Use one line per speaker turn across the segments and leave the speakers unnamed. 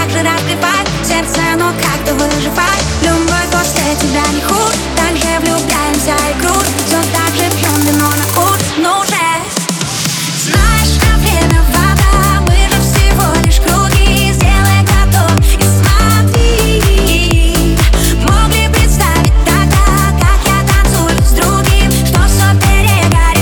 так же разбивает сердце, но как-то выживает. Любовь после тебя не худ, так же влюбляемся и крут. Все так же пьем вино на кур, но уже знаешь, а время вода, мы же всего лишь круги. Сделай глоток и смотри. Мог ли представить тогда, как я танцую с другим, что все перегорит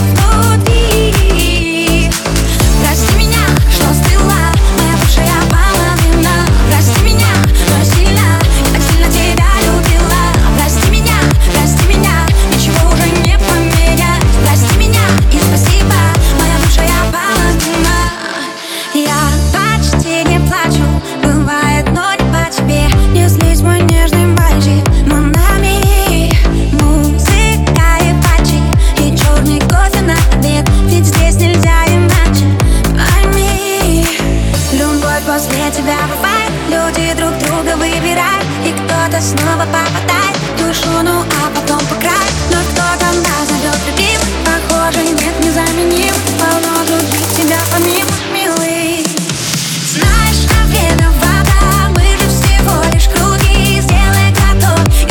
внутри. Прости меня, что стыла моя бывшая половина. Прости меня, но я так сильно тебя любила. Прости меня, ничего уже не поменять. Прости меня и спасибо, моя бывшая половина. Я почти не плачу, бывает, но не по тебе. Не злись, мой нежный мальчик, Монами. Музыка и патчи, и черный кофе на обед, ведь здесь нельзя иначе. Пойми, любовь после тебя бывает, люди друг друга выбирают, и кто-то снова попадает в душу, ну а потом по краю. Но кто-то нас зовет любим, похоже, нет незаменим. Полно других тебя помимо, милый. Знаешь, а время вода, мы же всего лишь круги. Сделай глоток и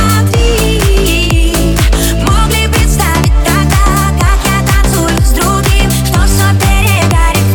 смотри. Мог ли представить тогда, как я танцую с другим, что все перегорит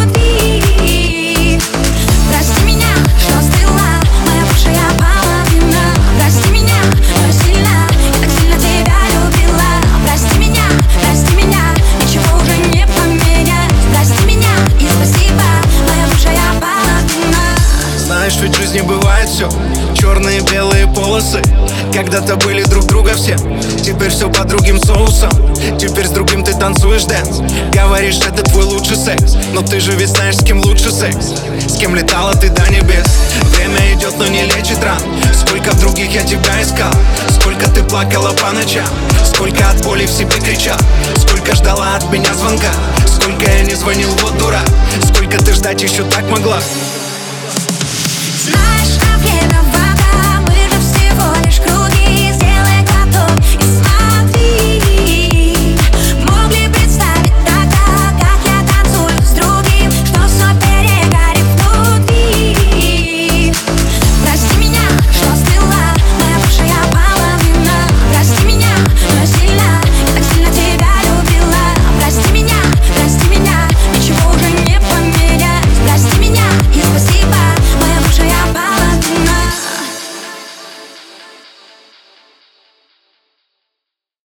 внутри. Прости меня, что стыла моя бывшая половина. Прости меня, но я так сильно тебя любила. Прости меня, ничего уже не поменять. Прости меня и спасибо, моя бывшая половина.
Знаешь, ведь в жизни бывает все, черные, белые полосы. Когда-то были друг друга все, теперь все под другим соусом. Теперь с другим ты танцуешь дэнс, говоришь, это твой лучший секс. Но ты же ведь знаешь, с кем лучше секс, с кем летала ты до небес. Время идет, но не лечит ран. Сколько в других я тебя искал, сколько ты плакала по ночам, сколько от боли в себе кричал, сколько ждала от меня звонка, сколько я не звонил, вот дурак. Сколько ты ждать еще так могла.